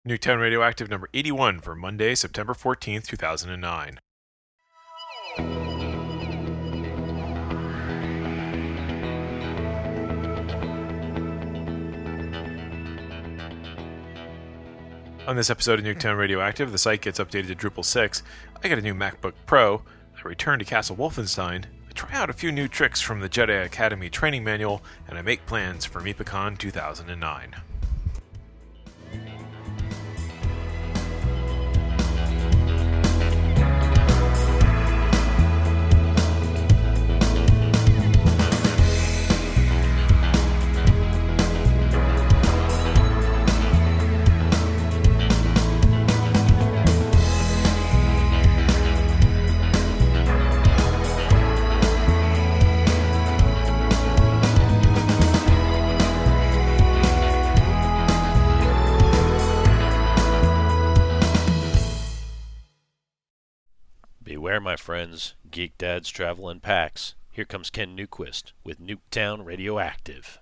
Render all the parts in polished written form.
Nuketown Radioactive number 81 for Monday, September 14th, 2009. On this episode of Nuketown Radioactive, the site gets updated to Drupal 6, I get a new MacBook Pro, I return to Castle Wolfenstein, I try out a few new tricks from the Jedi Academy training manual, and I make plans for MeepaCon 2009. Beware, my friends, geek dads travel in packs. Here comes Ken Newquist with Nuketown Radioactive.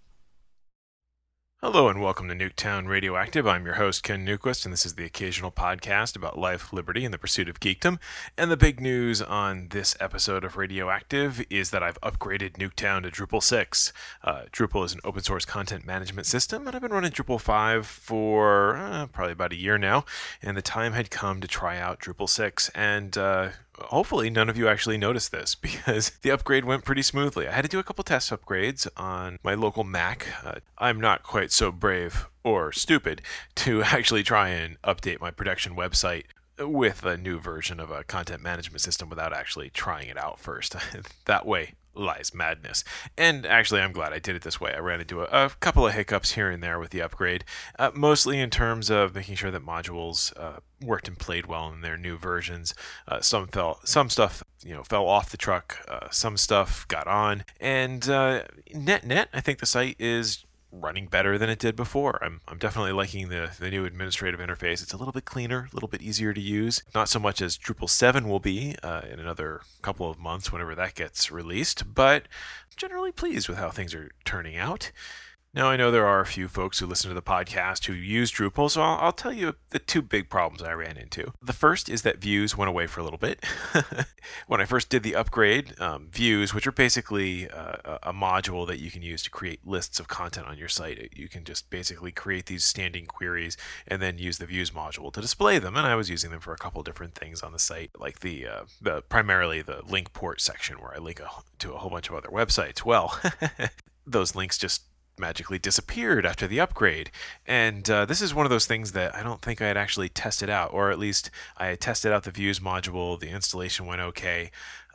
Hello and welcome to Nuketown Radioactive. I'm your host, Ken Newquist, and this is the occasional podcast about life, liberty, and the pursuit of geekdom. And the big news on this episode of Radioactive is that I've upgraded Nuketown to Drupal 6. Drupal is an open source content management system, and I've been running Drupal 5 for probably about a year now, and the time had come to try out Drupal 6, and hopefully none of you actually noticed this because the upgrade went pretty smoothly. I had to do a couple test upgrades on my local Mac. I'm not quite so brave or stupid to actually try and update my production website with a new version of a content management system without actually trying it out first. That way lies madness. And actually, I'm glad I did it this way. I ran into a couple of hiccups here and there with the upgrade, mostly in terms of making sure that modules worked and played well in their new versions. Some stuff fell off the truck. Some stuff got on, and net, I think the site is running better than it did before. I'm definitely liking the new administrative interface. It's a little bit cleaner, a little bit easier to use. Not so much as Drupal 7 will be in another couple of months whenever that gets released, but I'm generally pleased with how things are turning out. Now, I know there are a few folks who listen to the podcast who use Drupal, so I'll tell you the two big problems I ran into. The first is that views went away for a little bit. When I first did the upgrade, views, which are basically a module that you can use to create lists of content on your site. You can just basically create these standing queries and then use the views module to display them, and I was using them for a couple different things on the site, like the primarily the link port section where I link to a whole bunch of other websites. Well, those links just magically disappeared after the upgrade, and this is one of those things that I don't think I had actually tested out, or at least I had tested out the views module. The installation went okay,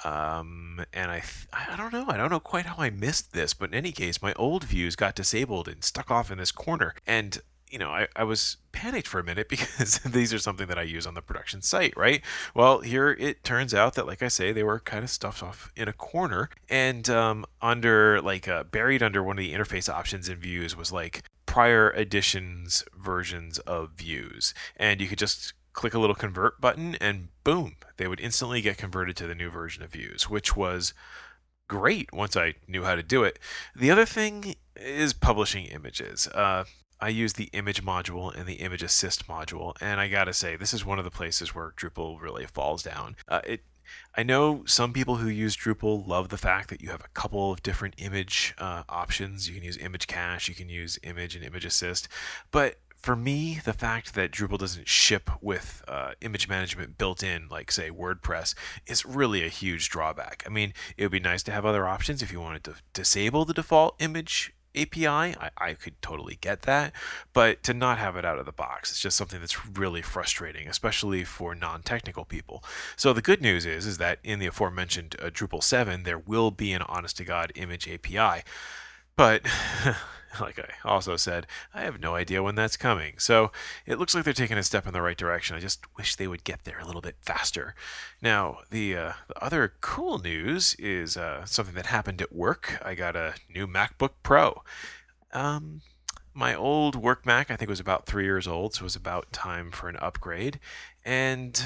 and I don't know quite how I missed this, but in any case, my old views got disabled and stuck off in this corner, and I was panicked for a minute because these are something that I use on the production site, right? Well, here it turns out that, like I say, they were kind of stuffed off in a corner, and buried under one of the interface options in views was like prior editions versions of views, and you could just click a little convert button and boom, they would instantly get converted to the new version of views, which was great once I knew how to do it. The other thing is publishing images. I use the image module and the image assist module, and I gotta say, this is one of the places where Drupal really falls down. I know some people who use Drupal love the fact that you have a couple of different image options. You can use image cache, you can use image and image assist, but for me, the fact that Drupal doesn't ship with image management built in, like, say, WordPress, is really a huge drawback. I mean, it would be nice to have other options if you wanted to disable the default image API. I could totally get that, but to not have it out of the box, it's just something that's really frustrating, especially for non-technical people. So the good news is that in the aforementioned Drupal 7, there will be an honest-to-God image API, but like I also said, I have no idea when that's coming. So it looks like they're taking a step in the right direction. I just wish they would get there a little bit faster. Now, the other cool news is something that happened at work. I got a new MacBook Pro. My old work Mac, I think, was about 3 years old, so it was about time for an upgrade. And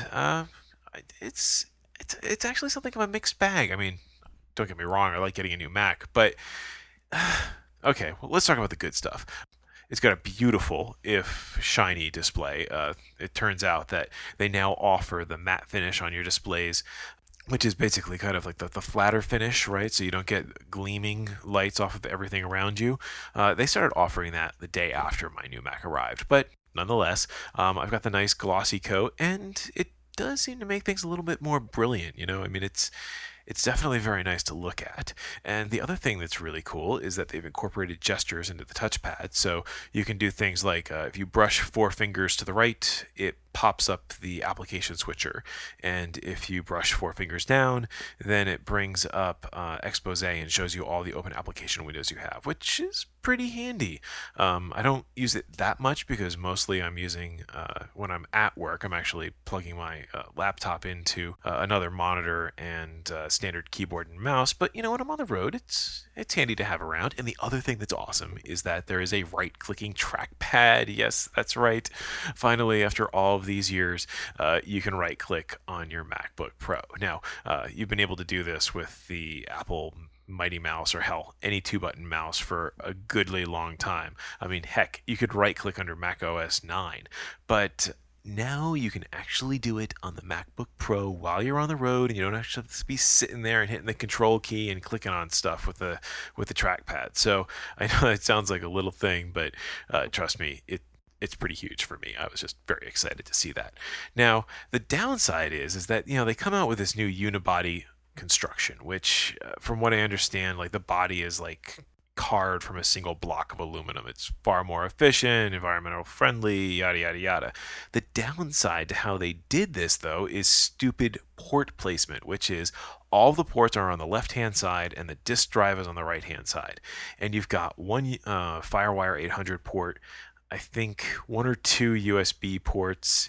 it's actually something of a mixed bag. I mean, don't get me wrong, I like getting a new Mac, but okay, well, let's talk about the good stuff. It's got a beautiful, if shiny, display. It turns out that they now offer the matte finish on your displays, which is basically kind of like the flatter finish, right? So you don't get gleaming lights off of everything around you. They started offering that the day after my new Mac arrived, but nonetheless, I've got the nice glossy coat, and it does seem to make things a little bit more brilliant. I mean, it's definitely very nice to look at. And the other thing that's really cool is that they've incorporated gestures into the touchpad. So you can do things like if you brush 4 fingers to the right, it pops up the application switcher. And if you brush 4 fingers down, then it brings up Expose and shows you all the open application windows you have, which is pretty handy. I don't use it that much because mostly I'm using, when I'm at work, I'm actually plugging my laptop into another monitor and standard keyboard and mouse. But when I'm on the road, it's handy to have around. And the other thing that's awesome is that there is a right-clicking trackpad. Yes, that's right. Finally, after all of these years, you can right-click on your MacBook Pro. Now, you've been able to do this with the Apple Mighty Mouse, or hell, any 2-button mouse for a goodly long time. I mean, heck, you could right-click under Mac OS 9, but now you can actually do it on the MacBook Pro while you're on the road, and you don't actually have to be sitting there and hitting the control key and clicking on stuff with the trackpad. So I know it sounds like a little thing, but trust me, it's pretty huge for me. I was just very excited to see that. Now, the downside is that they come out with this new unibody construction, which from what I understand, like, the body is like carved from a single block of aluminum. It's far more efficient, environmental friendly, yada yada yada. The downside to how they did this, though, is stupid port placement, which is all the ports are on the left hand side and the disk drive is on the right hand side, and you've got one FireWire 800 port, I think 1 or 2 USB ports.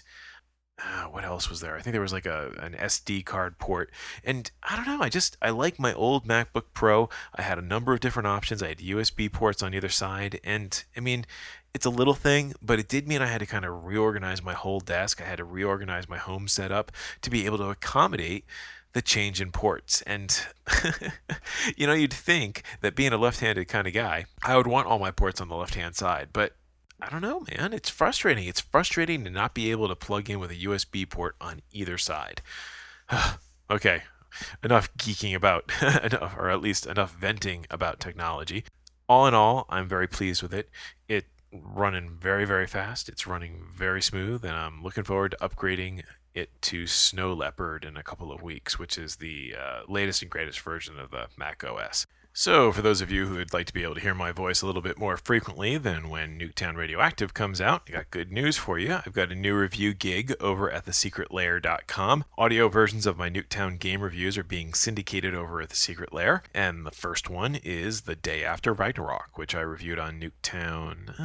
What else was there? I think there was like an SD card port. And I don't know, I like my old MacBook Pro. I had a number of different options. I had USB ports on either side. And I mean, it's a little thing, but it did mean I had to kind of reorganize my whole desk. I had to reorganize my home setup to be able to accommodate the change in ports. And you'd think that being a left-handed kind of guy, I would want all my ports on the left-hand side, but I don't know, man. It's frustrating. It's frustrating to not be able to plug in with a USB port on either side. Okay, enough geeking about, or at least enough venting about technology. All in all, I'm very pleased with it. It's running very, very fast. It's running very smooth, and I'm looking forward to upgrading it to Snow Leopard in a couple of weeks, which is the latest and greatest version of the Mac OS. So, for those of you who would like to be able to hear my voice a little bit more frequently than when Nuketown Radioactive comes out, I got good news for you. I've got a new review gig over at thesecretlair.com. Audio versions of my Nuketown game reviews are being syndicated over at The Secret Lair, and the first one is The Day After Ragnarok, which I reviewed on Nuketown,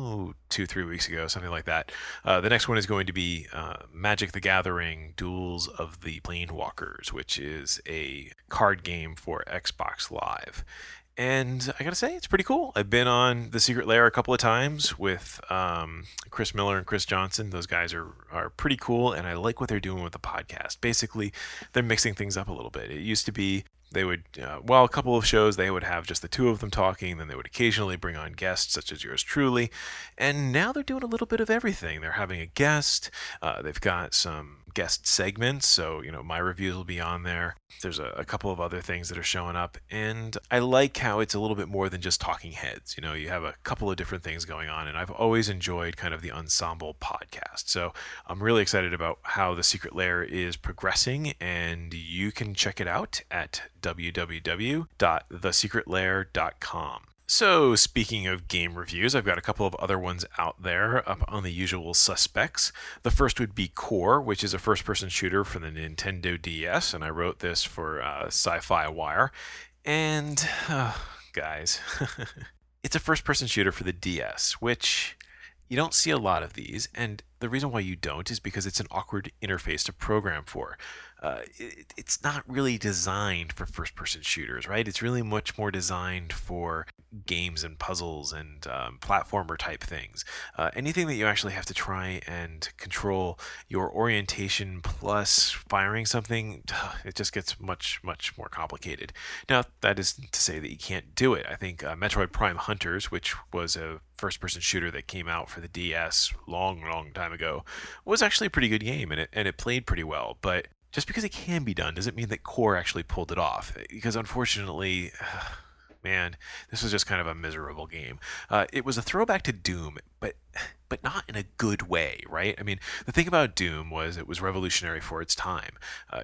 2-3 weeks ago, something like that. The next one is going to be Magic the Gathering Duels of the Planewalkers, which is a card game for Xbox Live. And I gotta say, it's pretty cool. I've been on The Secret Lair a couple of times with Chris Miller and Chris Johnson. Those guys are pretty cool, and I like what they're doing with the podcast. Basically, they're mixing things up a little bit. It used to be they would, a couple of shows, they would have just the two of them talking. Then they would occasionally bring on guests, such as yours truly. And now they're doing a little bit of everything. They're having a guest. They've got some guest segments, so my reviews will be on there. There's a couple of other things that are showing up, and I like how it's a little bit more than just talking heads. You have a couple of different things going on, and I've always enjoyed kind of the ensemble podcast. So I'm really excited about how The Secret Lair is progressing, and you can check it out at www.thesecretlair.com. So, speaking of game reviews, I've got a couple of other ones out there up on the usual suspects. The first would be Core, which is a first-person shooter for the Nintendo DS, and I wrote this for Sci-Fi Wire. And, guys, it's a first-person shooter for the DS, which you don't see a lot of these, and the reason why you don't is because it's an awkward interface to program for. It's not really designed for first-person shooters, right? It's really much more designed for games and puzzles and platformer type things. Anything that you actually have to try and control your orientation plus firing something, it just gets much, much more complicated. Now, that isn't to say that you can't do it. I think Metroid Prime Hunters, which was a first-person shooter that came out for the DS long, long time ago, was actually a pretty good game, and it played pretty well. But just because it can be done doesn't mean that Core actually pulled it off. Because unfortunately, man, this was just kind of a miserable game. It was a throwback to Doom, but not in a good way, right? I mean, the thing about Doom was it was revolutionary for its time.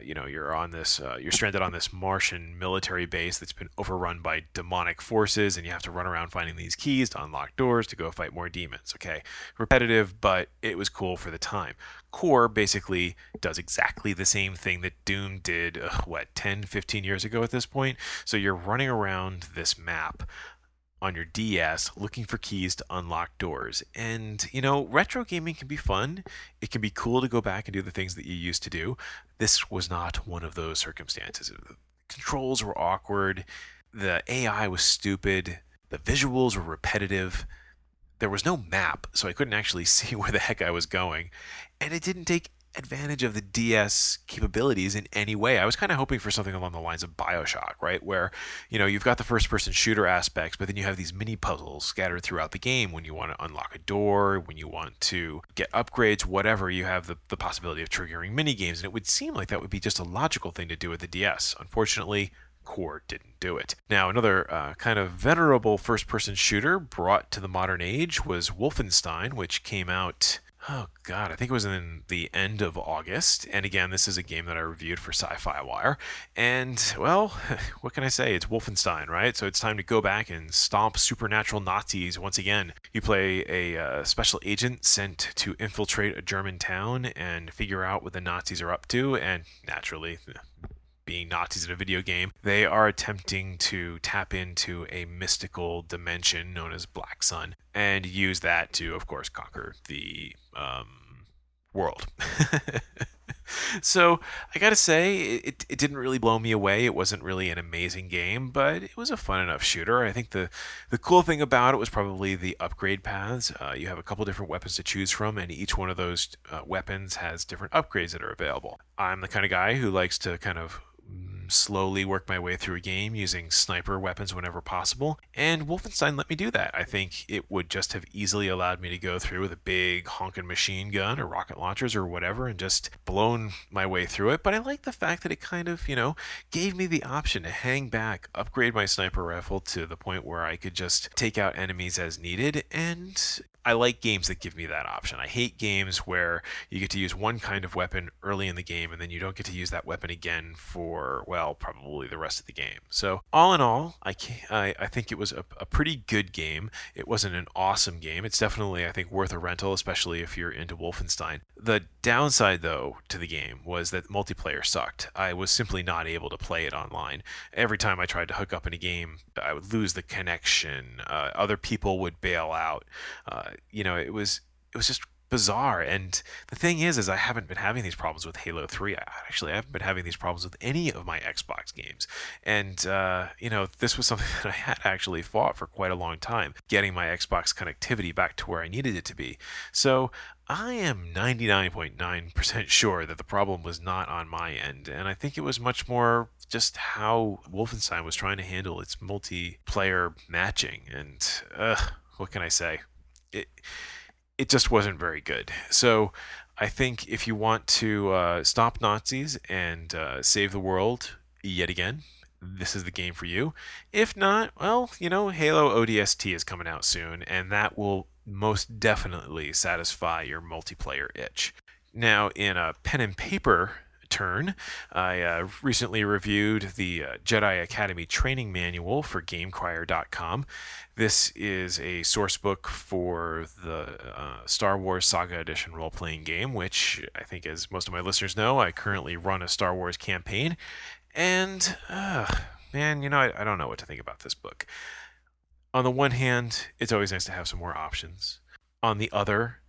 You're stranded on this Martian military base that's been overrun by demonic forces, and you have to run around finding these keys to unlock doors to go fight more demons. Okay, repetitive, but it was cool for the time. Core basically does exactly the same thing that Doom did, 10, 15 years ago at this point? So you're running around this map on your DS looking for keys to unlock doors. And, retro gaming can be fun. It can be cool to go back and do the things that you used to do. This was not one of those circumstances. The controls were awkward. The AI was stupid. The visuals were repetitive. There was no map, so I couldn't actually see where the heck I was going. And it didn't take advantage of the DS capabilities in any way. I was kind of hoping for something along the lines of BioShock, right? Where, you've got the first-person shooter aspects, but then you have these mini puzzles scattered throughout the game. When you want to unlock a door, when you want to get upgrades, whatever, you have the possibility of triggering mini games. And it would seem like that would be just a logical thing to do with the DS. Unfortunately, Core didn't do it. Now, another kind of venerable first-person shooter brought to the modern age was Wolfenstein, which came out... Oh, God, I think it was in the end of August. And again, this is a game that I reviewed for Sci-Fi Wire. And, well, what can I say? It's Wolfenstein, right? So it's time to go back and stomp supernatural Nazis once again. You play a special agent sent to infiltrate a German town and figure out what the Nazis are up to. And naturally... being Nazis in a video game, they are attempting to tap into a mystical dimension known as Black Sun and use that to, of course, conquer the world. So I gotta say, it didn't really blow me away. It wasn't really an amazing game, but it was a fun enough shooter. I think the cool thing about it was probably the upgrade paths. You have a couple different weapons to choose from, and each one of those weapons has different upgrades that are available. I'm the kind of guy who likes to kind of slowly work my way through a game using sniper weapons whenever possible, and Wolfenstein let me do that. I think it would just have easily allowed me to go through with a big honking machine gun or rocket launchers or whatever and just blown my way through it, but I like the fact that it kind of, gave me the option to hang back, upgrade my sniper rifle to the point where I could just take out enemies as needed, and I like games that give me that option. I hate games where you get to use one kind of weapon early in the game and then you don't get to use that weapon again for, probably the rest of the game. So all in all, I think it was a pretty good game. It wasn't an awesome game. It's definitely, I think, worth a rental, especially if you're into Wolfenstein. The downside, though, to the game was that multiplayer sucked. I was simply not able to play it online. Every time I tried to hook up in a game, I would lose the connection. Other people would bail out. It was just bizarre. And the thing is I haven't been having these problems with Halo 3. I haven't been having these problems with any of my Xbox games. And, this was something that I had actually fought for quite a long time, getting my Xbox connectivity back to where I needed it to be. So I am 99.9% sure that the problem was not on my end. And I think it was much more just how Wolfenstein was trying to handle its multiplayer matching. And, what can I say? It just wasn't very good. So I think if you want to stop Nazis and save the world yet again, this is the game for you. If not, Halo ODST is coming out soon, and that will most definitely satisfy your multiplayer itch. Now, in a pen and paper turn, I recently reviewed the Jedi Academy Training Manual for GameCryer.com. This is a source book for the Star Wars Saga Edition role-playing game, which I think, as most of my listeners know, I currently run a Star Wars campaign. And, I don't know what to think about this book. On the one hand, it's always nice to have some more options. On the other,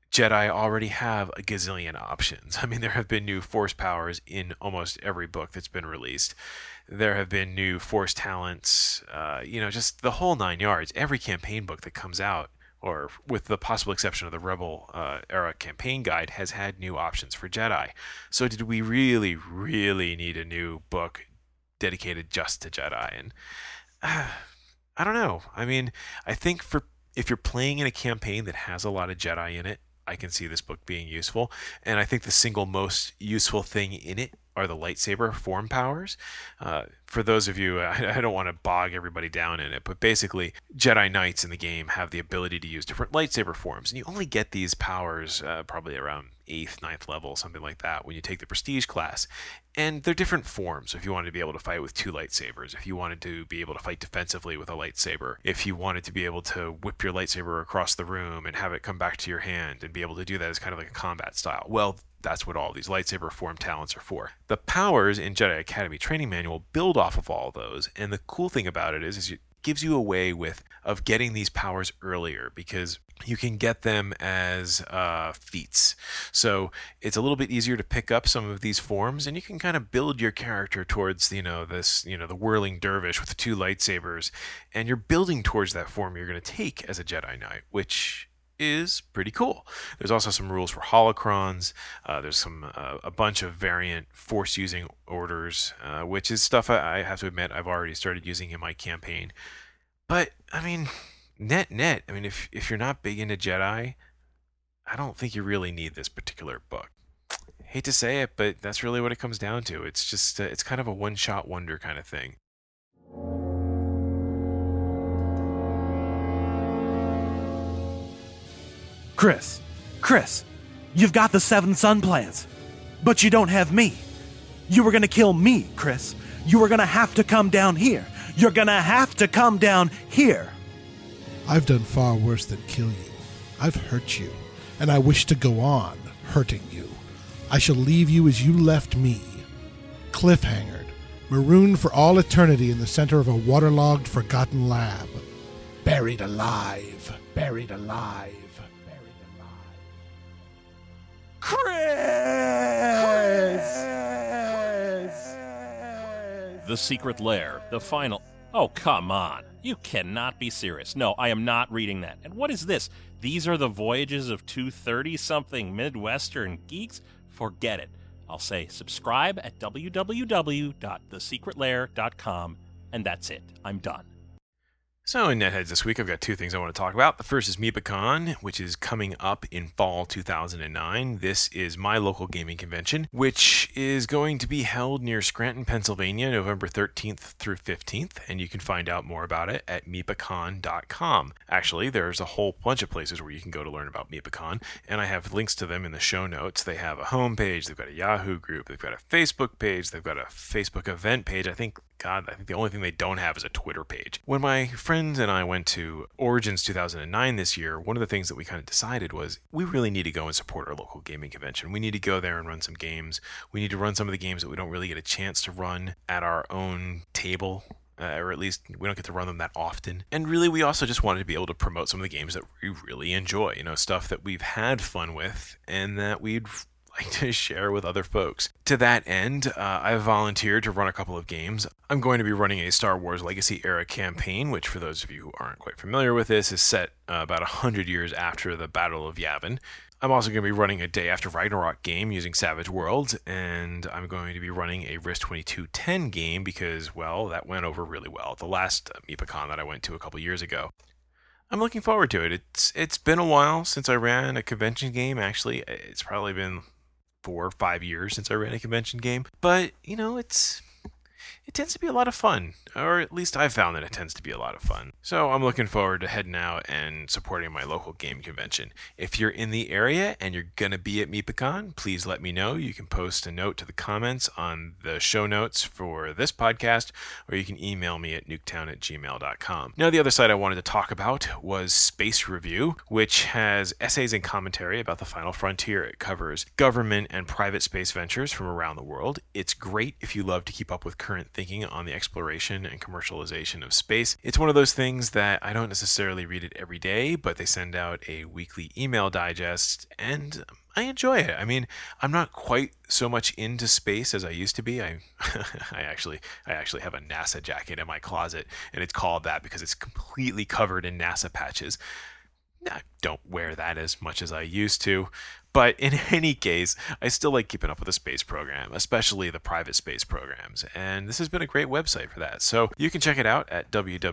Jedi already have a gazillion options. I mean, there have been new Force powers in almost every book that's been released. There have been new Force talents, just the whole 9 yards. Every campaign book that comes out, or with the possible exception of the Rebel era campaign guide, has had new options for Jedi. So did we really, really need a new book dedicated just to Jedi? And I don't know. I mean, I think if you're playing in a campaign that has a lot of Jedi in it, I can see this book being useful. And I think the single most useful thing in it are the lightsaber form powers. For those of you, I don't want to bog everybody down in it, but basically Jedi Knights in the game have the ability to use different lightsaber forms, and you only get these powers probably around 8th, 9th level, something like that, when you take the Prestige class. And they're different forms. If you wanted to be able to fight with 2 lightsabers, if you wanted to be able to fight defensively with a lightsaber, if you wanted to be able to whip your lightsaber across the room and have it come back to your hand and be able to do that as kind of like a combat style. Well, that's what all these lightsaber form talents are for. The powers in Jedi Academy Training Manual build off of all those, and the cool thing about it is it gives you a way of getting these powers earlier, because you can get them as feats. So it's a little bit easier to pick up some of these forms, and you can kind of build your character towards the whirling dervish with the 2 lightsabers, and you're building towards that form you're going to take as a Jedi Knight, which is pretty cool. There's also some rules for holocrons. There's a bunch of variant force using orders, which is stuff I have to admit I've already started using in my campaign. But I mean, net, I mean, if you're not big into Jedi, I don't think you really need this particular book. Hate to say it, but that's really what it comes down to. It's just it's kind of a one-shot wonder kind of thing. Chris, you've got the 7 Sun plans, but you don't have me. You were gonna kill me, Chris. You were gonna have to come down here. You're gonna have to come down here. I've done far worse than kill you. I've hurt you, and I wish to go on hurting you. I shall leave you as you left me, cliffhangered, marooned for all eternity in the center of a waterlogged, forgotten lab, buried alive, buried alive. The Secret Lair, the final... Oh, come on. You cannot be serious. No, I am not reading that. And what is this? These are the voyages of 2 30-something Midwestern geeks? Forget it. I'll say subscribe at www.thesecretlair.com, and that's it. I'm done. So in NetHeads this week, I've got 2 things I want to talk about. The first is MeepaCon, which is coming up in fall 2009. This is my local gaming convention, which is going to be held near Scranton, Pennsylvania, November 13th through 15th, and you can find out more about it at meepacon.com. Actually, there's a whole bunch of places where you can go to learn about MeepaCon, and I have links to them in the show notes. They have a homepage, they've got a Yahoo group, they've got a Facebook page, they've got a Facebook event page. I think the only thing they don't have is a Twitter page. When my friends and I went to Origins 2009 this year, one of the things that we kind of decided was we really need to go and support our local gaming convention. We need to go there and run some games. We need to run some of the games that we don't really get a chance to run at our own table. Or at least we don't get to run them that often. And really, we also just wanted to be able to promote some of the games that we really enjoy. Stuff that we've had fun with and that we'd like to share with other folks. To that end, I've volunteered to run a couple of games. I'm going to be running a Star Wars Legacy era campaign, which for those of you who aren't quite familiar with this, is set about 100 years after the Battle of Yavin. I'm also going to be running a Day After Ragnarok game using Savage Worlds, and I'm going to be running a Risk 2210 game because, well, that went over really well at the last MeepaCon that I went to a couple years ago. I'm looking forward to it. It's been a while since I ran a convention game, actually. It's probably been 4 or 5 years since I ran a convention game, but it tends to be a lot of fun, or at least I've found that it tends to be a lot of fun. So I'm looking forward to heading out and supporting my local game convention. If you're in the area and you're going to be at MeepaCon, please let me know. You can post a note to the comments on the show notes for this podcast, or you can email me at nuketown@gmail.com. Now, the other site I wanted to talk about was Space Review, which has essays and commentary about the final frontier. It covers government and private space ventures from around the world. It's great if you love to keep up with current thinking on the exploration and commercialization of space. It's one of those things that I don't necessarily read it every day, but they send out a weekly email digest, and I enjoy it. I mean, I'm not quite so much into space as I used to be. I actually have a NASA jacket in my closet, and it's called that because it's completely covered in NASA patches. I don't wear that as much as I used to, but in any case, I still like keeping up with the space program, especially the private space programs, and this has been a great website for that. So you can check it out at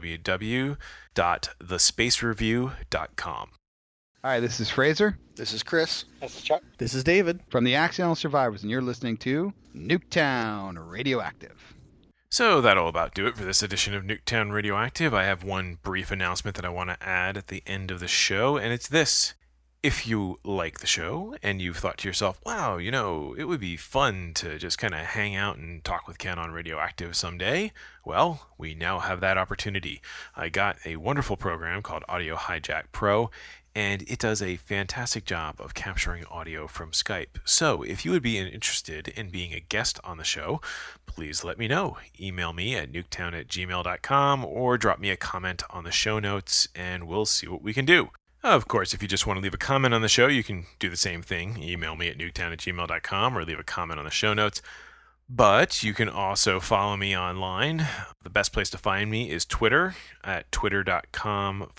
www.thespacereview.com. Hi, this is Fraser. This is Chris. This is Chuck. This is David. From the Accidental Survivors, and you're listening to Nuketown Radioactive. So that'll about do it for this edition of Nuketown Radioactive. I have one brief announcement that I want to add at the end of the show, and it's this. If you like the show and you've thought to yourself, wow, it would be fun to just kind of hang out and talk with Ken on Radioactive someday, well, we now have that opportunity. I got a wonderful program called Audio Hijack Pro, and it does a fantastic job of capturing audio from Skype. So if you would be interested in being a guest on the show, please let me know. Email me at nuketown@gmail.com or drop me a comment on the show notes, and we'll see what we can do. Of course, if you just want to leave a comment on the show, you can do the same thing. Email me at nuketown@gmail.com or leave a comment on the show notes. But you can also follow me online. The best place to find me is Twitter at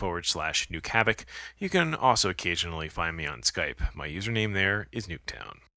twitter.com/NukeHavoc. You can also occasionally find me on Skype. My username there is Nuketown.